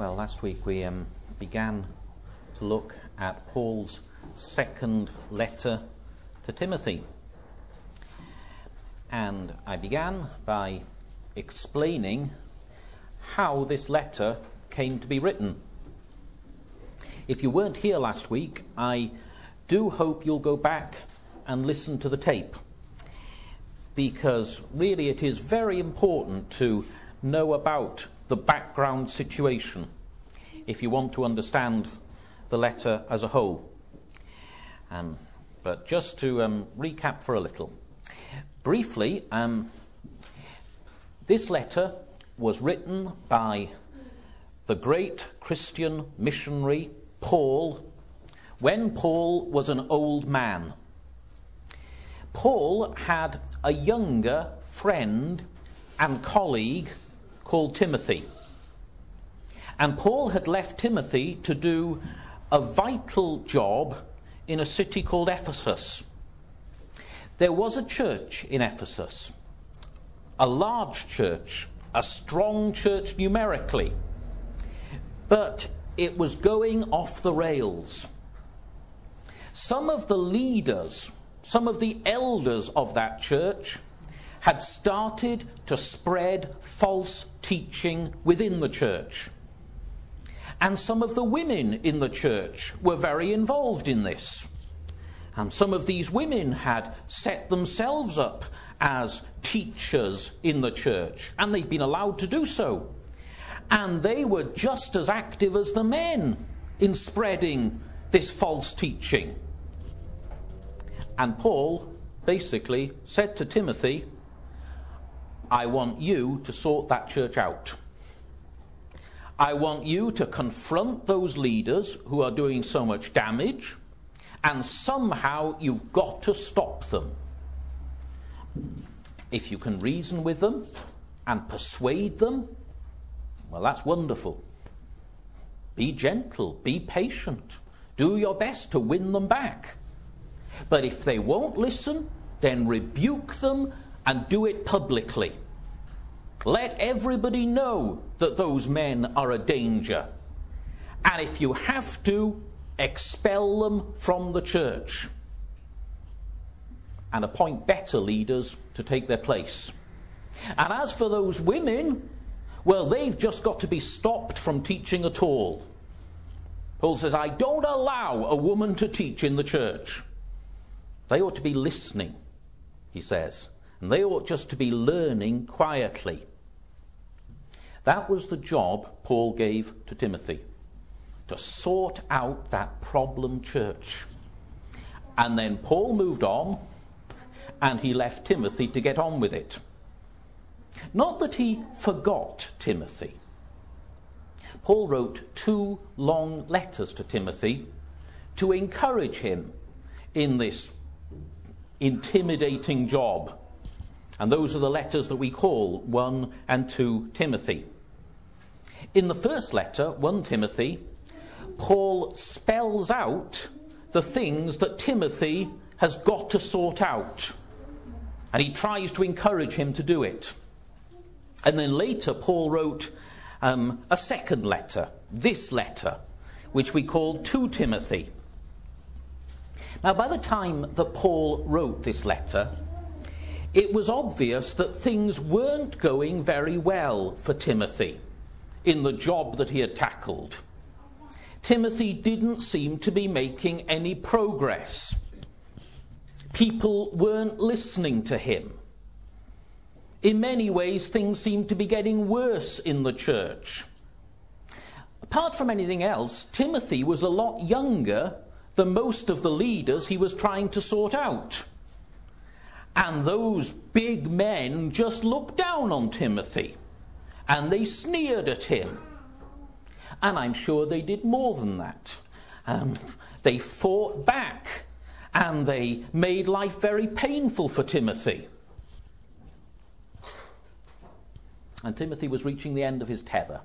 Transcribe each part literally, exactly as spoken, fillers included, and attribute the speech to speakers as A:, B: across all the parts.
A: Well, last week we um, began to look at Paul's second letter to Timothy. And I began by explaining how this letter came to be written. If you weren't here last week, I do hope you'll go back and listen to the tape, because really it is very important to know about the background situation if you want to understand the letter as a whole. Um, but just to um, recap for a little. Briefly, um, this letter was written by the great Christian missionary Paul when Paul was an old man. Paul had a younger friend and colleague called Timothy. And Paul had left Timothy to do a vital job in a city called Ephesus. There was a church in Ephesus, a large church, a strong church numerically, but it was going off the rails. Some of the leaders, some of the elders of that church had started to spread false teaching within the church. And some of the women in the church were very involved in this. And some of these women had set themselves up as teachers in the church, and they'd been allowed to do so. And they were just as active as the men in spreading this false teaching. And Paul basically said to Timothy, I want you to sort that church out. I want you to confront those leaders who are doing so much damage, and somehow you've got to stop them. If you can reason with them and persuade them, well, that's wonderful. Be gentle, be patient, do your best to win them back. But if they won't listen, then rebuke them and do it publicly. Let everybody know that those men are a danger. And if you have to, expel them from the church. And appoint better leaders to take their place. And as for those women, well, they've just got to be stopped from teaching at all. Paul says, I don't allow a woman to teach in the church. They ought to be listening, he says. And they ought just to be learning quietly. That was the job Paul gave to Timothy, to sort out that problem church. And then Paul moved on, and he left Timothy to get on with it. Not that he forgot Timothy. Paul wrote two long letters to Timothy to encourage him in this intimidating job. And those are the letters that we call First and Second Timothy. In the first letter, First Timothy, Paul spells out the things that Timothy has got to sort out. And he tries to encourage him to do it. And then later, Paul wrote um, a second letter, this letter, which we call Second Timothy. Now, by the time that Paul wrote this letter, it was obvious that things weren't going very well for Timothy in the job that he had tackled. Timothy didn't seem to be making any progress. People weren't listening to him. In many ways, things seemed to be getting worse in the church. Apart from anything else, Timothy was a lot younger than most of the leaders he was trying to sort out. And those big men just looked down on Timothy, and they sneered at him. And I'm sure they did more than that. Um, they fought back, and they made life very painful for Timothy. And Timothy was reaching the end of his tether.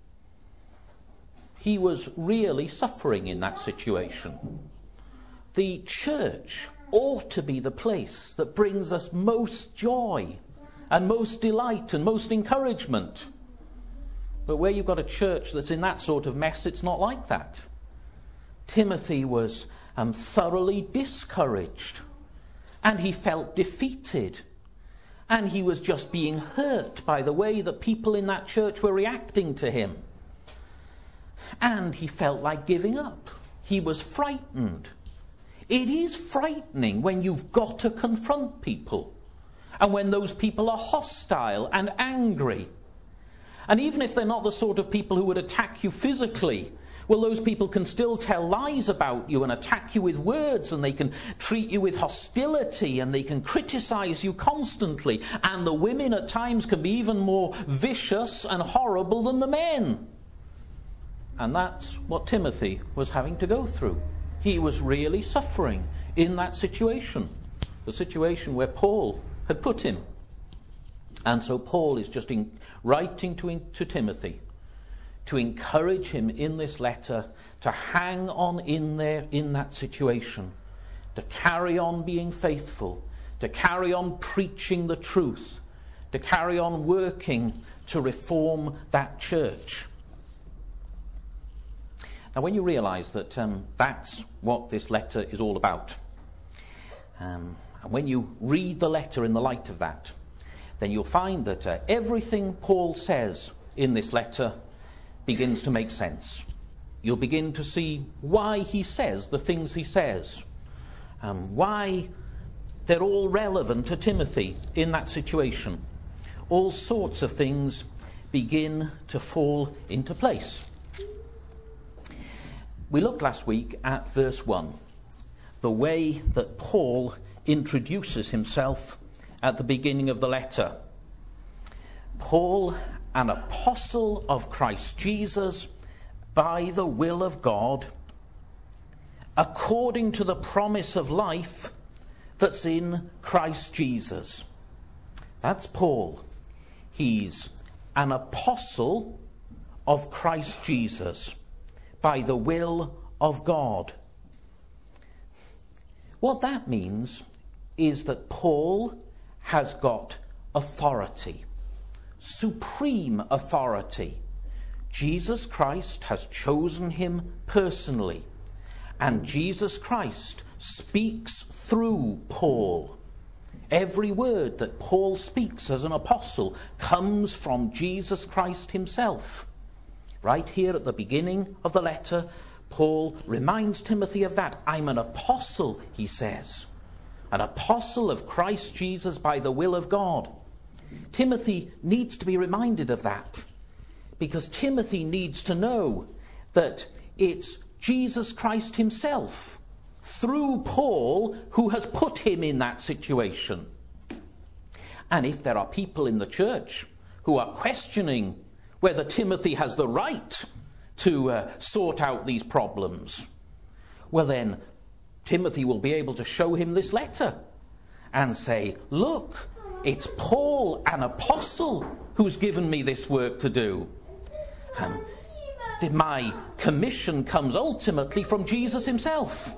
A: He was really suffering in that situation. The church ought to be the place that brings us most joy and most delight and most encouragement. But where you've got a church that's in that sort of mess, it's not like that. Timothy was um, thoroughly discouraged, and he felt defeated, and he was just being hurt by the way that people in that church were reacting to him. And he felt like giving up. He was frightened. It is frightening when you've got to confront people, and when those people are hostile and angry. And even if they're not the sort of people who would attack you physically, well, those people can still tell lies about you and attack you with words, and they can treat you with hostility, and they can criticize you constantly. And the women at times can be even more vicious and horrible than the men. And that's what Timothy was having to go through. He was really suffering in that situation, the situation where Paul had put him. And so Paul is just in, writing to, to Timothy to encourage him in this letter to hang on in there in that situation, to carry on being faithful, to carry on preaching the truth, to carry on working to reform that church. Now, when you realise that um, that's what this letter is all about, um, and when you read the letter in the light of that, then you'll find that uh, everything Paul says in this letter begins to make sense. You'll begin to see why he says the things he says, um, why they're all relevant to Timothy in that situation. All sorts of things begin to fall into place. We looked last week at verse one, the way that Paul introduces himself at the beginning of the letter. Paul, an apostle of Christ Jesus, by the will of God, according to the promise of life that's in Christ Jesus. That's Paul. He's an apostle of Christ Jesus, by the will of God. What that means is that Paul has got authority, supreme authority. Jesus Christ has chosen him personally, and Jesus Christ speaks through Paul. Every word that Paul speaks as an apostle comes from Jesus Christ himself. Right here at the beginning of the letter, Paul reminds Timothy of that. I'm an apostle, he says. An apostle of Christ Jesus by the will of God. Timothy needs to be reminded of that, because Timothy needs to know that it's Jesus Christ himself, through Paul, who has put him in that situation. And if there are people in the church who are questioning whether Timothy has the right to uh, sort out these problems, well then, Timothy will be able to show him this letter and say, look, it's Paul, an apostle, who's given me this work to do. Um, my commission comes ultimately from Jesus himself.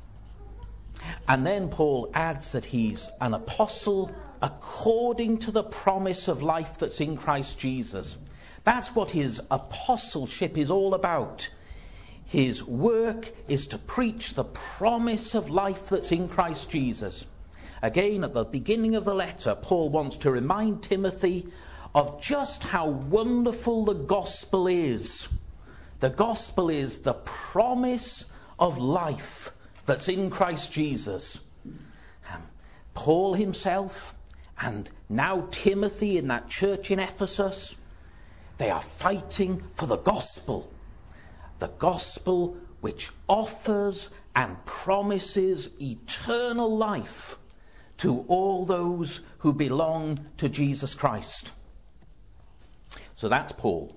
A: And then Paul adds that he's an apostle according to the promise of life that's in Christ Jesus. That's what his apostleship is all about. His work is to preach the promise of life that's in Christ Jesus. Again, at the beginning of the letter, Paul wants to remind Timothy of just how wonderful the gospel is. The gospel is the promise of life that's in Christ Jesus. Um, Paul himself and now Timothy in that church in Ephesus, they are fighting for the gospel. The gospel which offers and promises eternal life to all those who belong to Jesus Christ. So that's Paul,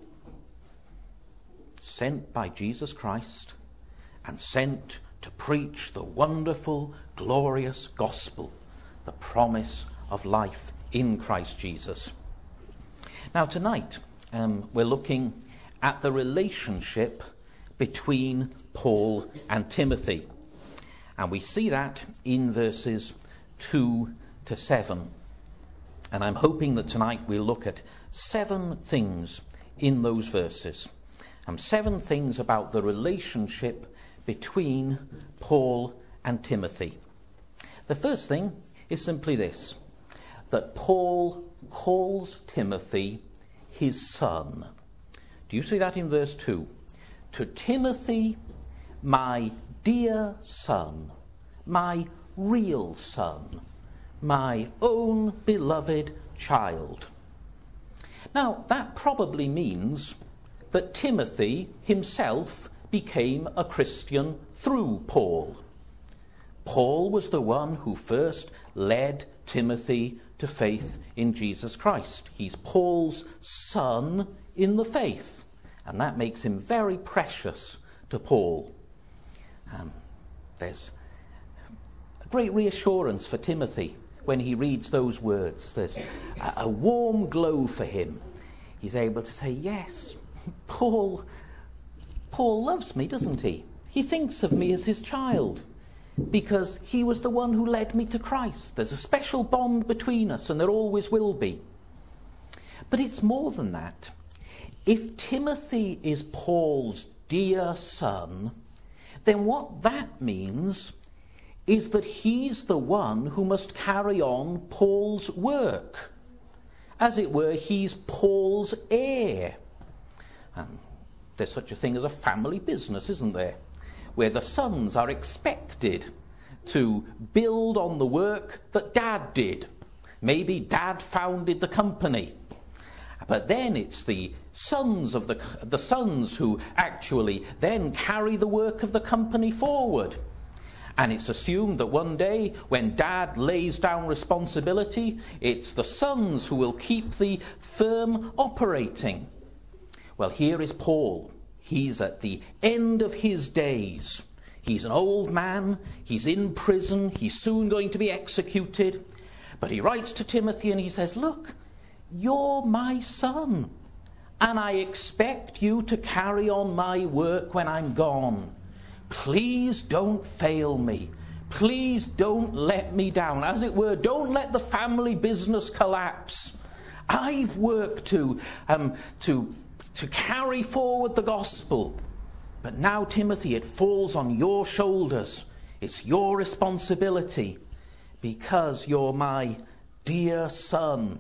A: sent by Jesus Christ and sent to preach the wonderful, glorious gospel, the promise of life in Christ Jesus. Now tonight, um, we're looking at the relationship between Paul and Timothy. And we see that in verses two to seven. And I'm hoping that tonight we'll look at seven things in those verses. Um, seven things about the relationship between Paul and Timothy. The first thing is simply this, that Paul calls Timothy his son. Do you see that in verse two? To Timothy, my dear son, my real son, my own beloved child. Now, that probably means that Timothy himself became a Christian through Paul. Paul was the one who first led Timothy to faith in Jesus Christ. He's Paul's son in the faith, and that makes him very precious to Paul. Um, there's a great reassurance for Timothy when he reads those words. There's a, a warm glow for him. He's able to say, yes, Paul, Paul loves me, doesn't he? He thinks of me as his child because he was the one who led me to Christ. There's a special bond between us, and there always will be. But it's more than that. If Timothy is Paul's dear son, then what that means is that he's the one who must carry on Paul's work. As it were, he's Paul's heir. Um, there's such a thing as a family business, isn't there? Where the sons are expected to build on the work that Dad did. Maybe Dad founded the company. But then it's the sons of the, the sons who actually then carry the work of the company forward. And it's assumed that one day, when Dad lays down responsibility, it's the sons who will keep the firm operating. Well, here is Paul. He's at the end of his days. He's an old man. He's in prison. He's soon going to be executed. But he writes to Timothy and he says, look, you're my son, and I expect you to carry on my work when I'm gone. Please don't fail me. Please don't let me down. As it were, don't let the family business collapse. I've worked to, um, to, to carry forward the gospel. But now, Timothy, it falls on your shoulders. It's your responsibility because you're my dear son.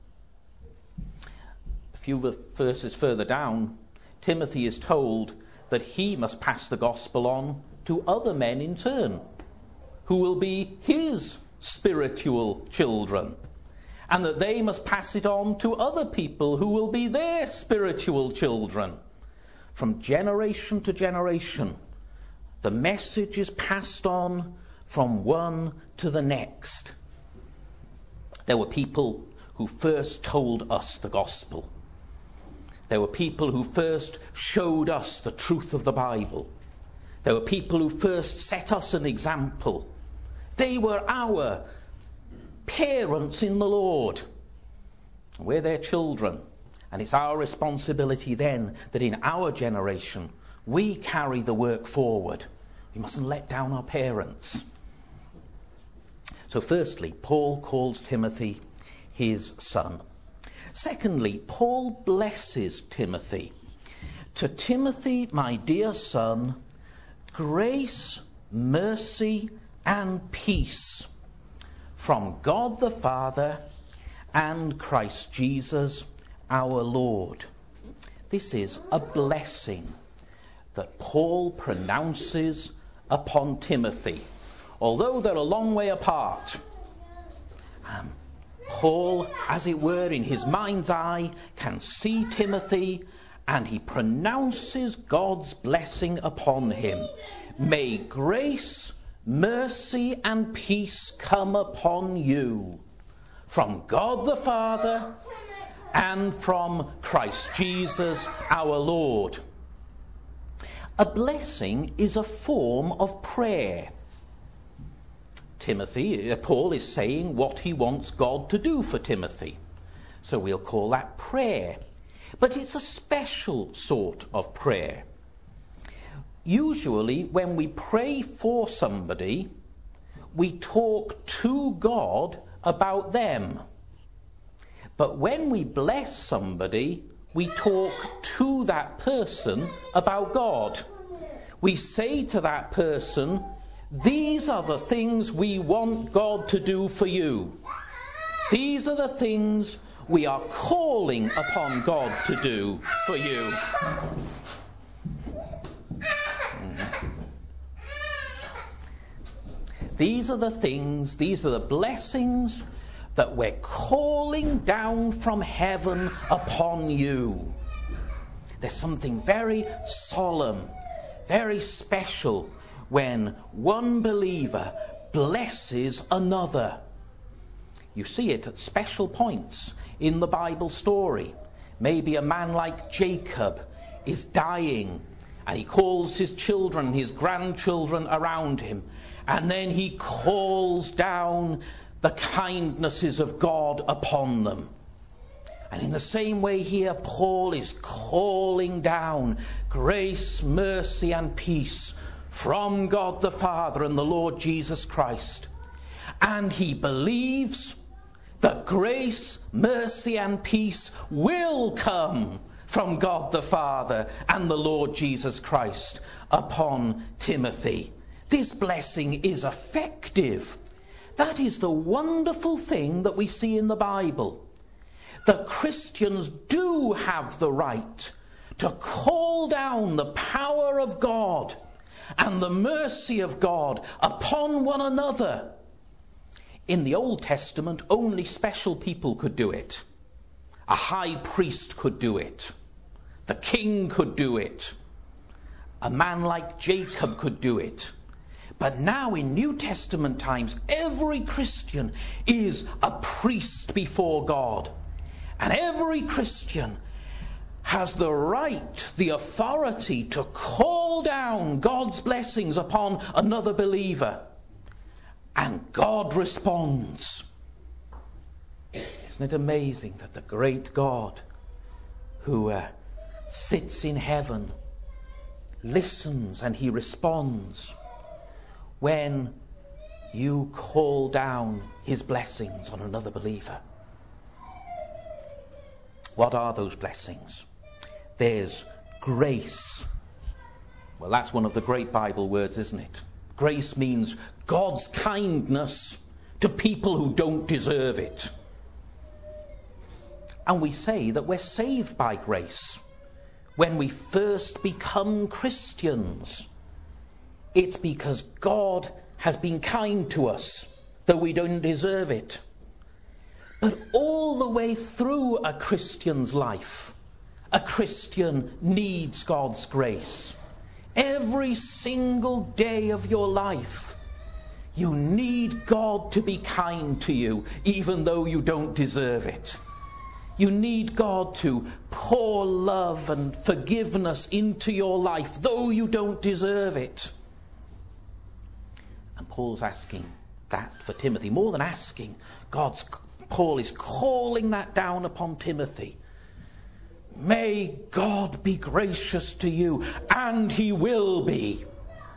A: A few verses further down, Timothy is told that he must pass the gospel on to other men in turn, who will be his spiritual children, and that they must pass it on to other people who will be their spiritual children. From generation to generation, the message is passed on from one to the next. There were people who first told us the gospel. There were people who first showed us the truth of the Bible. There were people who first set us an example. They were our parents in the Lord. We're their children. And it's our responsibility then that in our generation we carry the work forward. We mustn't let down our parents. So firstly, Paul calls Timothy his son. Secondly, Paul blesses Timothy. To Timothy, my dear son, grace, mercy, and peace from God the Father and Christ Jesus our Lord. This is a blessing that Paul pronounces upon Timothy. Although they're a long way apart, um, Paul, as it were, in his mind's eye, can see Timothy, and he pronounces God's blessing upon him. May grace, mercy, and peace come upon you from God the Father and from Christ Jesus our Lord. A blessing is a form of prayer. Timothy, uh, Paul is saying what he wants God to do for Timothy. So we'll call that prayer. But it's a special sort of prayer. Usually when we pray for somebody, we talk to God about them. But when we bless somebody, we talk to that person about God. We say to that person, these are the things we want God to do for you. These are the things we are calling upon God to do for you. These are the things, these are the blessings that we're calling down from heaven upon you. There's something very solemn, very special when one believer blesses another. You see it at special points in the Bible story. Maybe a man like Jacob is dying and he calls his children, his grandchildren around him, and then he calls down the kindnesses of God upon them. And in the same way here, Paul is calling down grace, mercy, and peace from God the Father and the Lord Jesus Christ. And he believes that grace, mercy, and peace will come from God the Father and the Lord Jesus Christ upon Timothy. This blessing is effective. That is the wonderful thing that we see in the Bible. That Christians do have the right to call down the power of God and the mercy of God upon one another. In the Old Testament, only special people could do it. A high priest could do it. The king could do it. A man like Jacob could do it. But now in New Testament times, every Christian is a priest before God. And every Christian has the right, the authority to call down God's blessings upon another believer. And God responds. Isn't it amazing that the great God who uh, sits in heaven listens and he responds when you call down his blessings on another believer? What are those blessings? There's grace. Well, that's one of the great Bible words, isn't it? Grace means God's kindness to people who don't deserve it. And we say that we're saved by grace. When we first become Christians, it's because God has been kind to us, though we don't deserve it. But all the way through a Christian's life, a Christian needs God's grace. Every single day of your life, you need God to be kind to you, even though you don't deserve it. You need God to pour love and forgiveness into your life, though you don't deserve it. And Paul's asking that for Timothy. More than asking, God's Paul is calling that down upon Timothy. May God be gracious to you, and he will be.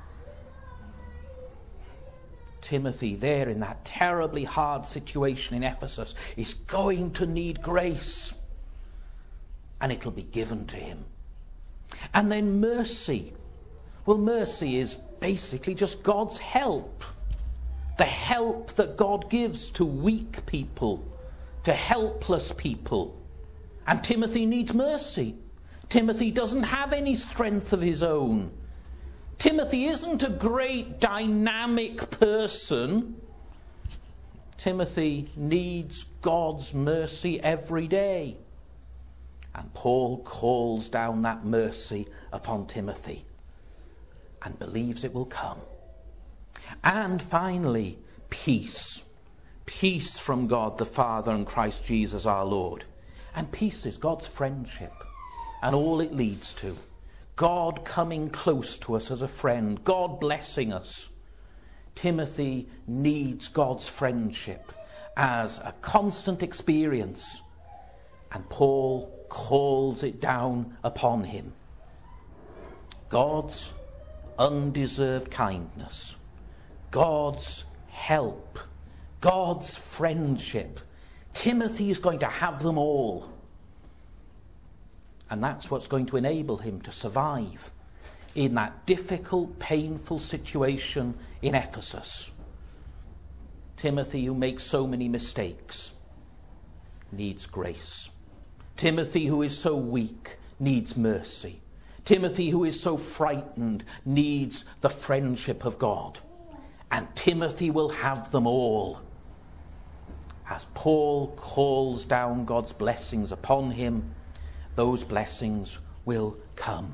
A: Timothy, there in that terribly hard situation in Ephesus, is going to need grace. And it'll be given to him. And then mercy. Well, mercy is basically just God's help. The help that God gives to weak people, to helpless people. And Timothy needs mercy. Timothy doesn't have any strength of his own. Timothy isn't a great dynamic person. Timothy needs God's mercy every day. And Paul calls down that mercy upon Timothy and believes it will come. And finally, peace. Peace from God the Father and Christ Jesus our Lord. And peace is God's friendship and all it leads to. God coming close to us as a friend. God blessing us. Timothy needs God's friendship as a constant experience. And Paul calls it down upon him. God's undeserved kindness. God's help. God's friendship. Timothy is going to have them all. And that's what's going to enable him to survive in that difficult, painful situation in Ephesus. Timothy, who makes so many mistakes, needs grace. Timothy, who is so weak, needs mercy. Timothy, who is so frightened, needs the friendship of God. And Timothy will have them all. As Paul calls down God's blessings upon him, those blessings will come.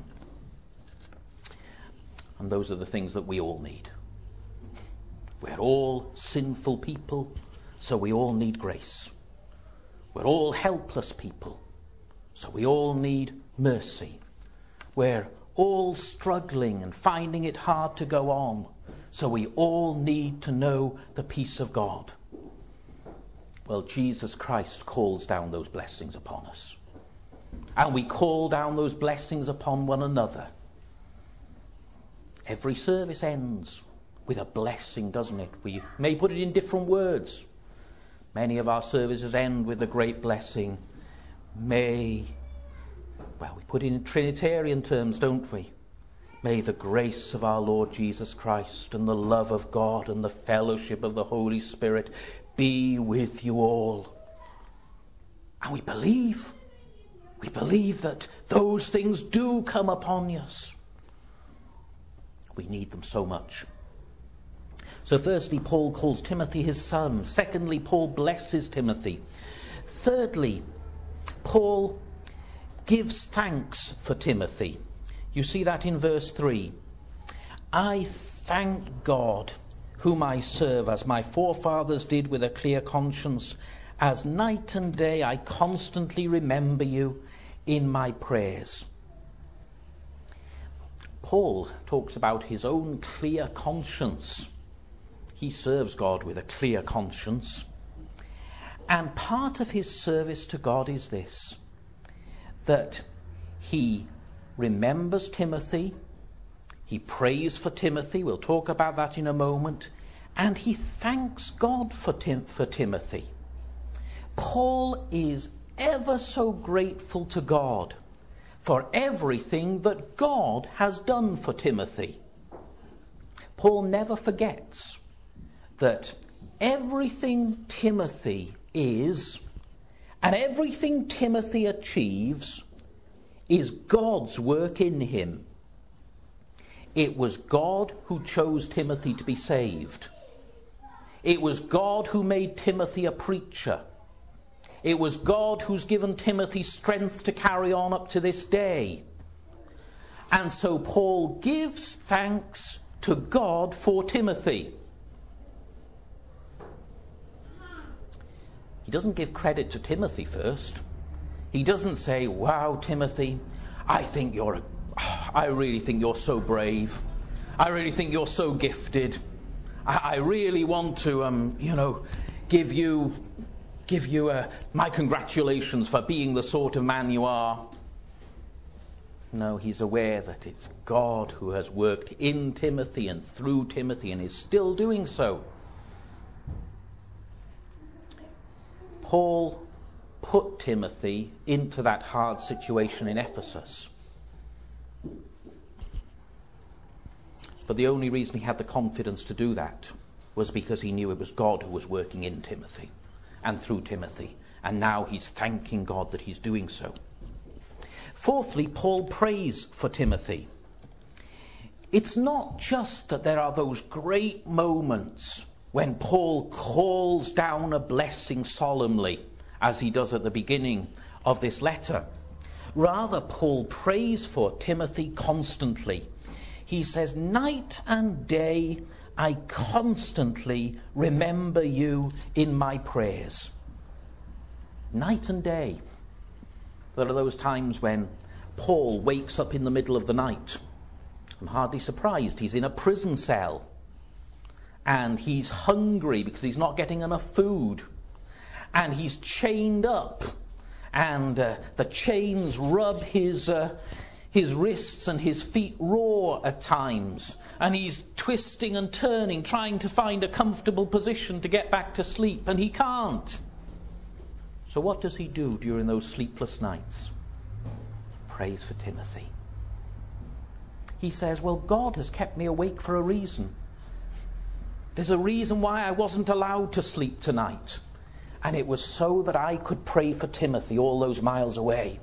A: And those are the things that we all need. We're all sinful people, so we all need grace. We're all helpless people, so we all need mercy. We're all struggling and finding it hard to go on, so we all need to know the peace of God. Well, Jesus Christ calls down those blessings upon us. And we call down those blessings upon one another. Every service ends with a blessing, doesn't it? We may put it in different words. Many of our services end with a great blessing. May, well, we put it in Trinitarian terms, don't we? May the grace of our Lord Jesus Christ and the love of God and the fellowship of the Holy Spirit be with you all. And we believe, we believe that those things do come upon us. We need them so much. So firstly, Paul calls Timothy his son. Secondly, Paul blesses Timothy. Thirdly, Paul gives thanks for Timothy. You see that in verse three. I thank God, whom I serve, as my forefathers did with a clear conscience, as night and day I constantly remember you in my prayers. Paul talks about his own clear conscience. He serves God with a clear conscience. And part of his service to God is this, that he remembers Timothy, he prays for Timothy, we'll talk about that in a moment, and he thanks God for, Tim- for Timothy. Paul is ever so grateful to God for everything that God has done for Timothy. Paul never forgets that everything Timothy is and everything Timothy achieves is God's work in him. It was God who chose Timothy to be saved. It was God who made Timothy a preacher. It was God who's given Timothy strength to carry on up to this day. And so Paul gives thanks to God for Timothy. He doesn't give credit to Timothy first. He doesn't say, wow, Timothy, I think you're, a, I really think you're so brave. I really think you're so gifted. I, I really want to, um, you know, give you... give you uh, my congratulations for being the sort of man you are. No, he's aware that it's God who has worked in Timothy and through Timothy and is still doing so. Paul put Timothy into that hard situation in Ephesus. But the only reason he had the confidence to do that was because he knew it was God who was working in Timothy and through Timothy. And now he's thanking God that he's doing so. Fourthly, Paul prays for Timothy. It's not just that there are those great moments when Paul calls down a blessing solemnly, as he does at the beginning of this letter. Rather, Paul prays for Timothy constantly. He says, night and day I constantly remember you in my prayers. Night and day. There are those times when Paul wakes up in the middle of the night. I'm hardly surprised. He's in a prison cell. And he's hungry because he's not getting enough food. And he's chained up. And uh, the chains rub his... Uh, His wrists and his feet raw at times. And he's twisting and turning, trying to find a comfortable position to get back to sleep. And he can't. So what does he do during those sleepless nights? prays for Timothy. He says, well, God has kept me awake for a reason. There's a reason why I wasn't allowed to sleep tonight. And it was so that I could pray for Timothy all those miles away.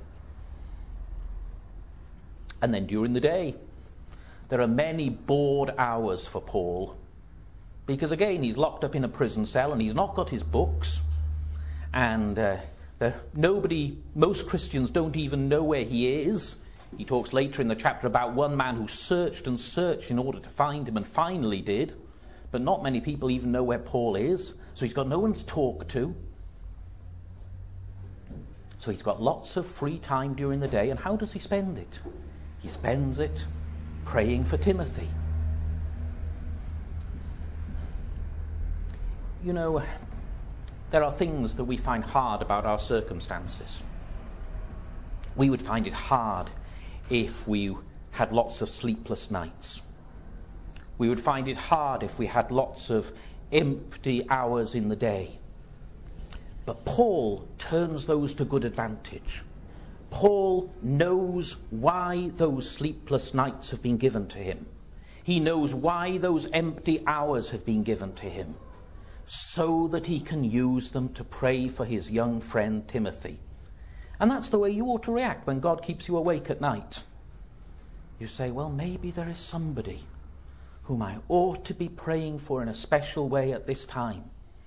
A: And then during the day, there are many bored hours for Paul. Because again, he's locked up in a prison cell and he's not got his books. And uh, there, nobody, most Christians don't even know where he is. He talks later in the chapter about one man who searched and searched in order to find him and finally did. But not many people even know where Paul is. So he's got no one to talk to. So he's got lots of free time during the day. And how does he spend it? He spends it praying for Timothy. You know, there are things that we find hard about our circumstances. We would find it hard if we had lots of sleepless nights. We would find it hard if we had lots of empty hours in the day. But Paul turns those to good advantage. Paul knows why those sleepless nights have been given to him. He knows why those empty hours have been given to him, so that he can use them to pray for his young friend Timothy. And that's the way you ought to react when God keeps you awake at night. You say, well, maybe there is somebody whom I ought to be praying for in a special way at this time.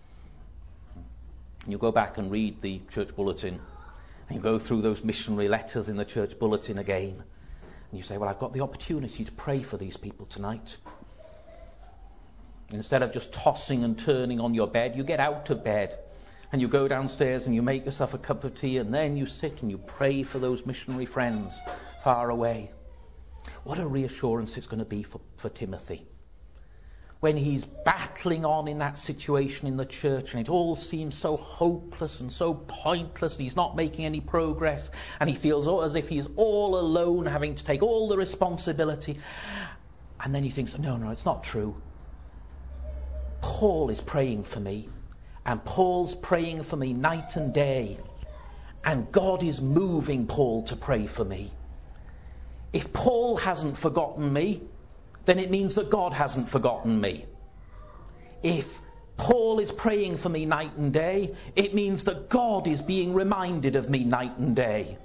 A: You go back and read the church bulletin, and you go through those missionary letters in the church bulletin again, and you say, well, I've got the opportunity to pray for these people tonight. Instead of just tossing and turning on your bed, you get out of bed, and you go downstairs and you make yourself a cup of tea, and then you sit and you pray for those missionary friends far away. What a reassurance it's going to be for, for Timothy. When he's battling on in that situation in the church and it all seems so hopeless and so pointless and he's not making any progress and he feels as if he's all alone having to take all the responsibility. And then he thinks, no, no, it's not true. Paul is praying for me, and Paul's praying for me night and day, and God is moving Paul to pray for me. If Paul hasn't forgotten me, then it means that God hasn't forgotten me. If Paul is praying for me night and day, it means that God is being reminded of me night and day.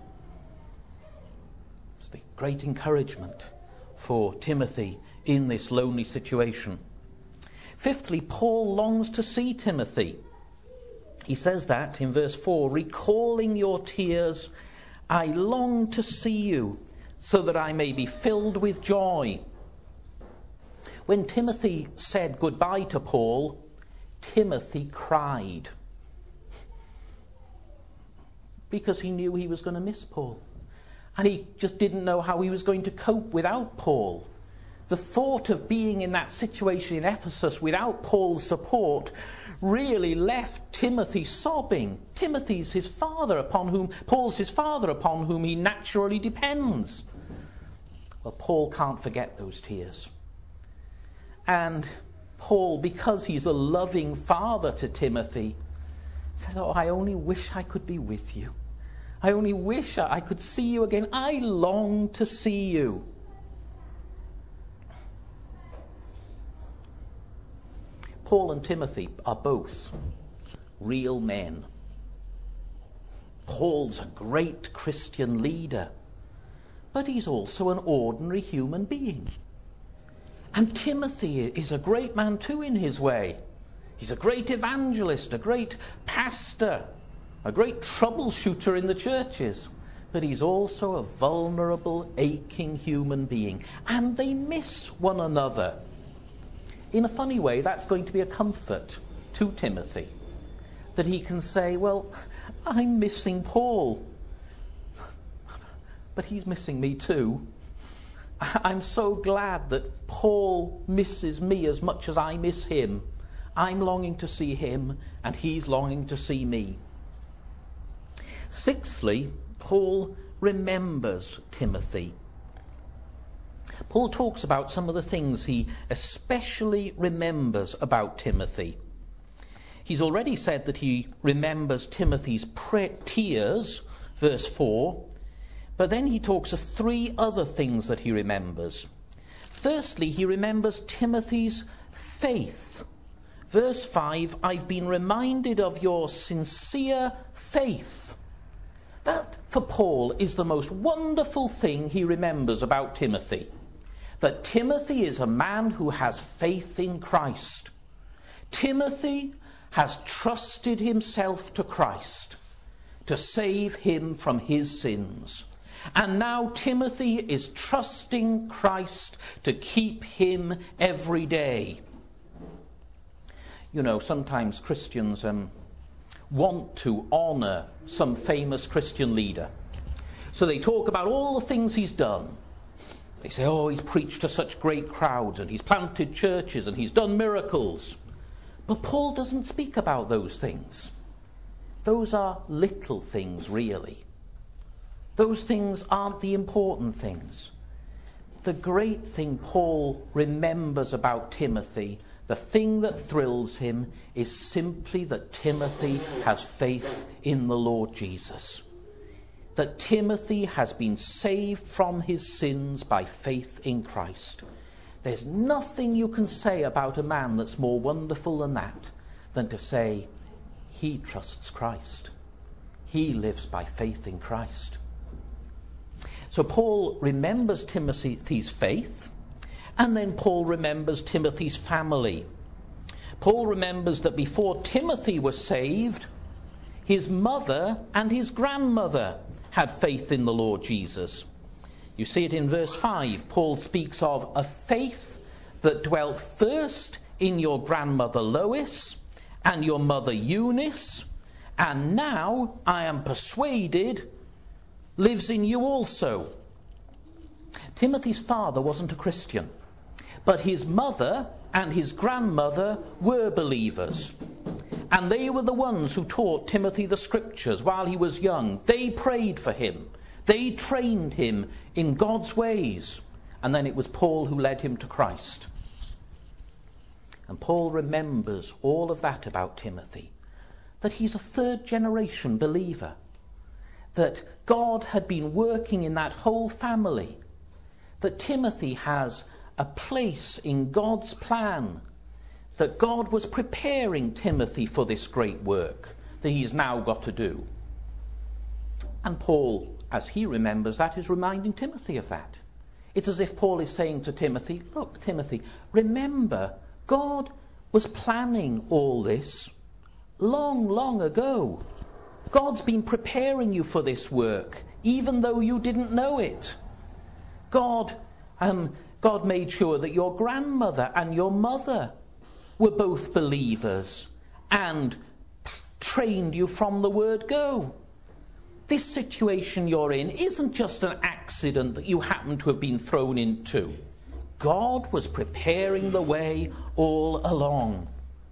A: It's the great encouragement for Timothy in this lonely situation. Fifthly, Paul longs to see Timothy. He says that in verse four, recalling your tears, I long to see you, so that I may be filled with joy. When Timothy said goodbye to Paul, Timothy cried. Because he knew he was going to miss Paul. And he just didn't know how he was going to cope without Paul. The thought of being in that situation in Ephesus without Paul's support really left Timothy sobbing. Timothy's his father upon whom, Paul's his father upon whom he naturally depends. Well, Paul can't forget those tears. And Paul, because he's a loving father to Timothy, says, oh, I only wish I could be with you. I only wish I could see you again. I long to see you. Paul and Timothy are both real men. Paul's a great Christian leader, but he's also an ordinary human being. And Timothy is a great man too in his way. He's a great evangelist, a great pastor, a great troubleshooter in the churches. But he's also a vulnerable, aching human being. And they miss one another. In a funny way, that's going to be a comfort to Timothy. That he can say, well, I'm missing Paul. But he's missing me too. I'm so glad that Paul misses me as much as I miss him. I'm longing to see him, and he's longing to see me. Sixthly, Paul remembers Timothy. Paul talks about some of the things he especially remembers about Timothy. He's already said that he remembers Timothy's tears, verse four, But then he talks of three other things that he remembers. Firstly, he remembers Timothy's faith. Verse five, I've been reminded of your sincere faith. That, for Paul, is the most wonderful thing he remembers about Timothy. That Timothy is a man who has faith in Christ. Timothy has trusted himself to Christ to save him from his sins. And now Timothy is trusting Christ to keep him every day. You know, sometimes Christians um, want to honour some famous Christian leader. So they talk about all the things he's done. They say, oh, he's preached to such great crowds, and he's planted churches, and he's done miracles. But Paul doesn't speak about those things. Those are little things, really. Those things aren't the important things. The great thing Paul remembers about Timothy, the thing that thrills him, is simply that Timothy has faith in the Lord Jesus. That Timothy has been saved from his sins by faith in Christ. There's nothing you can say about a man that's more wonderful than that, than to say, he trusts Christ. He lives by faith in Christ. So Paul remembers Timothy's faith, and then Paul remembers Timothy's family. Paul remembers that before Timothy was saved, his mother and his grandmother had faith in the Lord Jesus. You see it in verse five. Paul speaks of a faith that dwelt first in your grandmother Lois and your mother Eunice, and now, I am persuaded, lives in you also. Timothy's father wasn't a Christian, but his mother and his grandmother were believers. And they were the ones who taught Timothy the scriptures while he was young. They prayed for him. They trained him in God's ways. And then it was Paul who led him to Christ. And Paul remembers all of that about Timothy. That he's a third generation believer. That God had been working in that whole family. That Timothy has a place in God's plan. That God was preparing Timothy for this great work that he's now got to do. And Paul, as he remembers that, is reminding Timothy of that. It's as if Paul is saying to Timothy, look, Timothy, remember, God was planning all this long, long ago. God's been preparing you for this work, even though you didn't know it. God, um, God made sure that your grandmother and your mother were both believers and trained you from the word go. This situation you're in isn't just an accident that you happen to have been thrown into. God was preparing the way all along.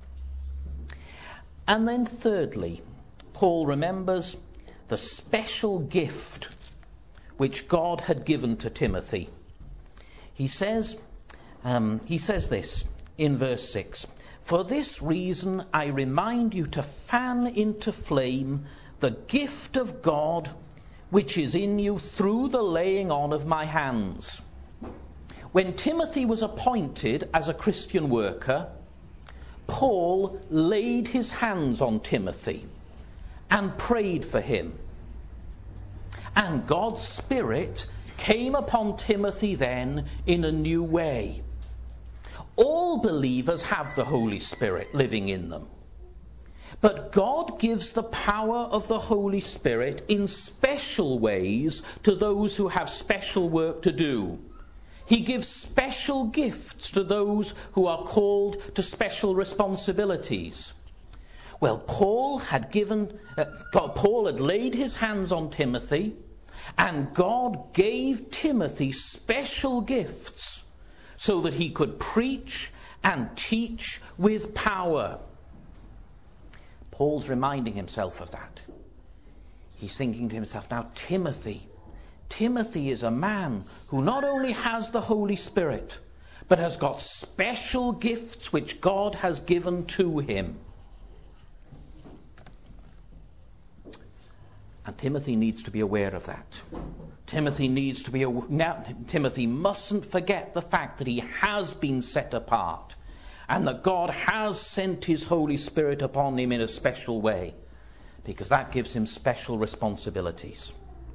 A: And then thirdly, Paul remembers the special gift which God had given to Timothy. He says, um, he says this in verse six, for this reason I remind you to fan into flame the gift of God which is in you through the laying on of my hands. When Timothy was appointed as a Christian worker, Paul laid his hands on Timothy and prayed for him. And God's Spirit came upon Timothy then in a new way. All believers have the Holy Spirit living in them. But God gives the power of the Holy Spirit in special ways to those who have special work to do. He gives special gifts to those who are called to special responsibilities. Well, Paul had given, uh, God, Paul had laid his hands on Timothy, and God gave Timothy special gifts so that he could preach and teach with power. Paul's reminding himself of that. He's thinking to himself, now Timothy, Timothy is a man who not only has the Holy Spirit, but has got special gifts which God has given to him. And Timothy needs to be aware of that. Timothy needs to be aw- now, Timothy mustn't forget the fact that he has been set apart and that God has sent his Holy Spirit upon him in a special way, because that gives him special responsibilities.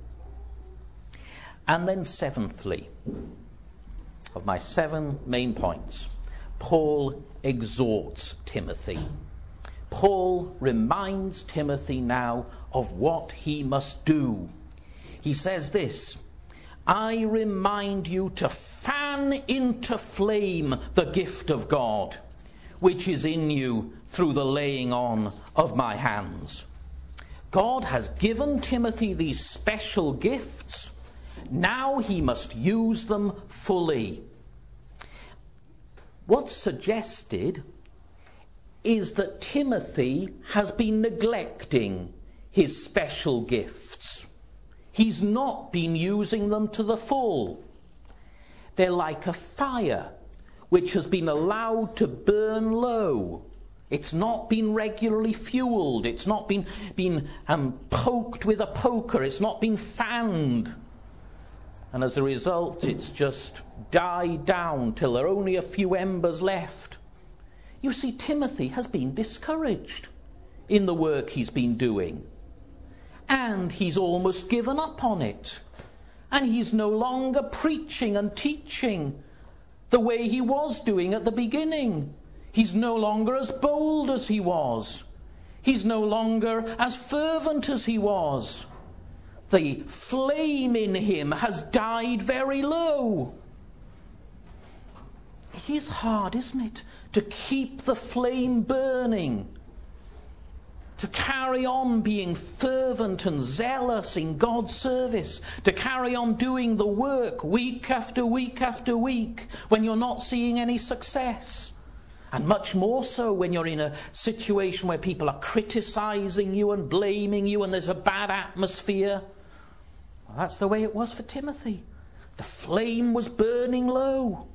A: And then seventhly, of my seven main points, Paul exhorts Timothy. Paul reminds Timothy now of what he must do. He says this, I remind you to fan into flame the gift of God, which is in you through the laying on of my hands. God has given Timothy these special gifts. Now he must use them fully. What's suggested is that Timothy has been neglecting his special gifts. He's not been using them to the full. They're like a fire which has been allowed to burn low. It's not been regularly fueled. It's not been, been um, poked with a poker. It's not been fanned. And as a result, it's just died down till there are only a few embers left. You see, Timothy has been discouraged in the work he's been doing. And he's almost given up on it. And he's no longer preaching and teaching the way he was doing at the beginning. He's no longer as bold as he was. He's no longer as fervent as he was. The flame in him has died very low. It is hard, isn't it, to keep the flame burning, to carry on being fervent and zealous in God's service, to carry on doing the work week after week after week when you're not seeing any success. And much more so when you're in a situation where people are criticizing you and blaming you and there's a bad atmosphere. Well, that's the way it was for Timothy. The flame was burning low.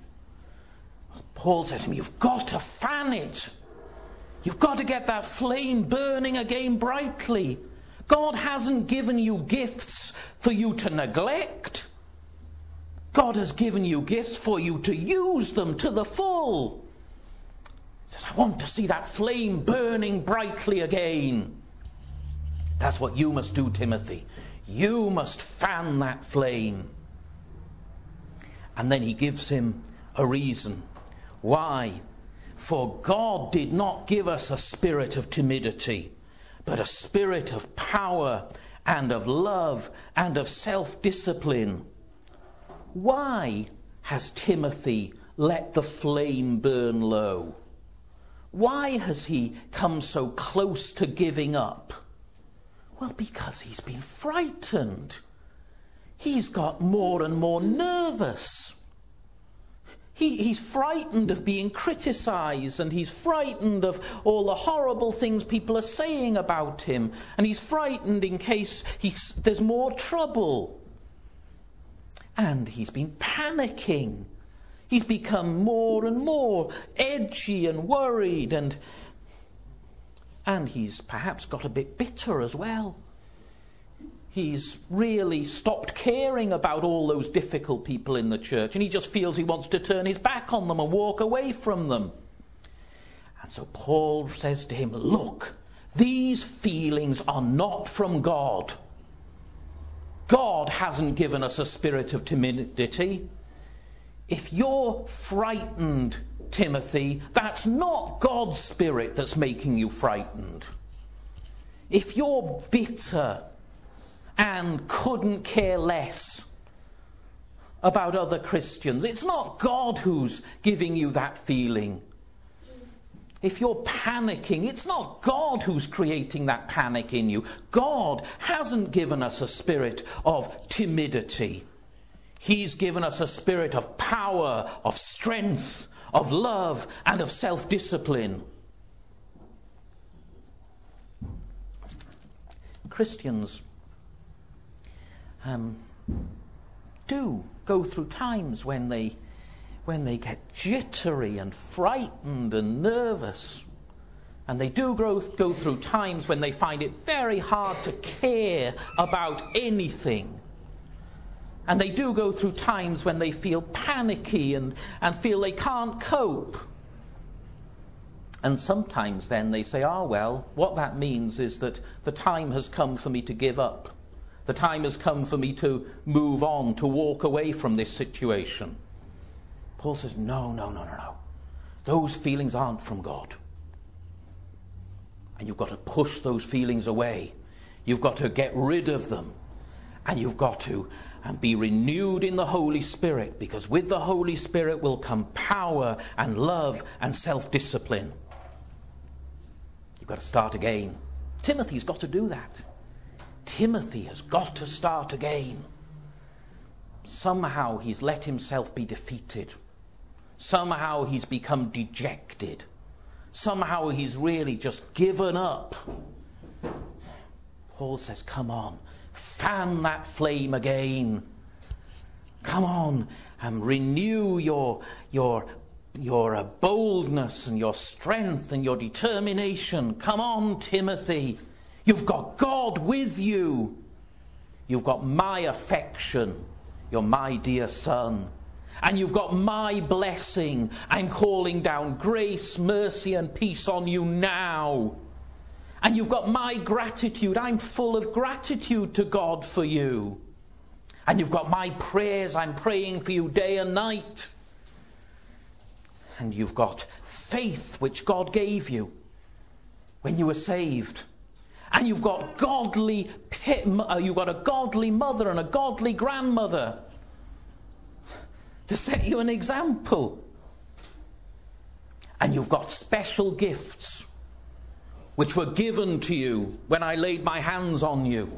A: Paul says to him, you've got to fan it. You've got to get that flame burning again brightly. God hasn't given you gifts for you to neglect. God has given you gifts for you to use them to the full. He says, I want to see that flame burning brightly again. That's what you must do, Timothy. You must fan that flame. And then he gives him a reason. Why? For God did not give us a spirit of timidity, but a spirit of power and of love and of self-discipline. Why has Timothy let the flame burn low? Why has he come so close to giving up? Well, because he's been frightened. He's got more and more nervous. He, he's frightened of being criticized, and he's frightened of all the horrible things people are saying about him, and he's frightened in case he's, there's more trouble. And he's been panicking. He's become more and more edgy and worried, and and he's perhaps got a bit bitter as well. He's really stopped caring about all those difficult people in the church, and he just feels he wants to turn his back on them and walk away from them. And so Paul says to him, look, these feelings are not from God. God hasn't given us a spirit of timidity. If you're frightened, Timothy, that's not God's spirit that's making you frightened. If you're bitter and couldn't care less about other Christians, it's not God who's giving you that feeling. If you're panicking, it's not God who's creating that panic in you. God hasn't given us a spirit of timidity. He's given us a spirit of power, of strength, of love, and of self-discipline. Christians um, do go through times when they when they get jittery and frightened and nervous. And they do go, go through times when they find it very hard to care about anything. And they do go through times when they feel panicky and, and feel they can't cope. And sometimes then they say, ah, well, what that means is that the time has come for me to give up. The time has come for me to move on, to walk away from this situation. Paul says, no, no, no, no, no. Those feelings aren't from God. And you've got to push those feelings away. You've got to get rid of them. And you've got to and be renewed in the Holy Spirit, because with the Holy Spirit will come power and love and self-discipline. You've got to start again. Timothy's got to do that. Timothy has got to start again. Somehow he's let himself be defeated. Somehow he's become dejected. Somehow he's really just given up. Paul says, come on, fan that flame again. Come on and renew your, your, your uh, boldness and your strength and your determination. Come on, Timothy. You've got God with you. You've got my affection. You're my dear son. And you've got my blessing. I'm calling down grace, mercy and peace on you now. And you've got my gratitude. I'm full of gratitude to God for you. And you've got my prayers. I'm praying for you day and night. And you've got faith which God gave you when you were saved. And you've got godly, you've got a godly mother and a godly grandmother to set you an example. And you've got special gifts which were given to you when I laid my hands on you.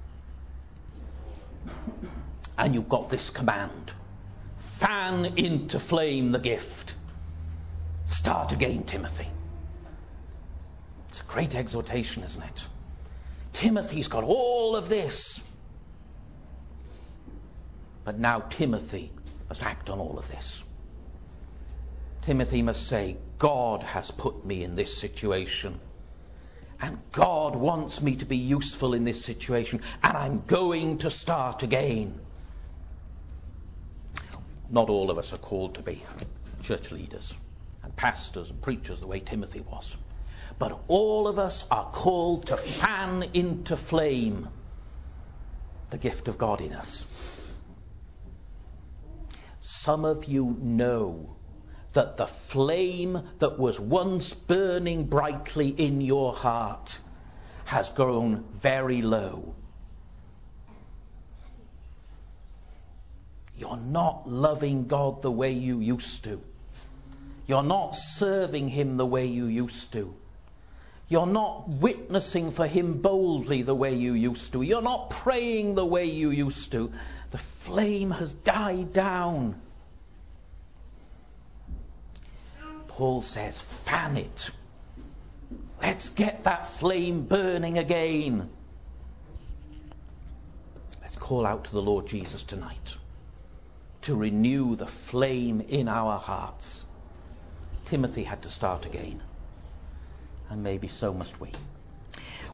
A: And you've got this command. Fan into flame the gift. Start again, Timothy. It's a great exhortation, isn't it? Timothy's got all of this. But now Timothy must act on all of this. Timothy must say, God has put me in this situation. And God wants me to be useful in this situation. And I'm going to start again. Not all of us are called to be church leaders and pastors and preachers the way Timothy was. But all of us are called to fan into flame the gift of God in us. Some of you know that the flame that was once burning brightly in your heart has grown very low. You're not loving God the way you used to. You're not serving him the way you used to. You're not witnessing for him boldly the way you used to. You're not praying the way you used to. The flame has died down. Paul says, fan it. Let's get that flame burning again. Let's call out to the Lord Jesus tonight to renew the flame in our hearts. Timothy had to start again. And maybe so must we.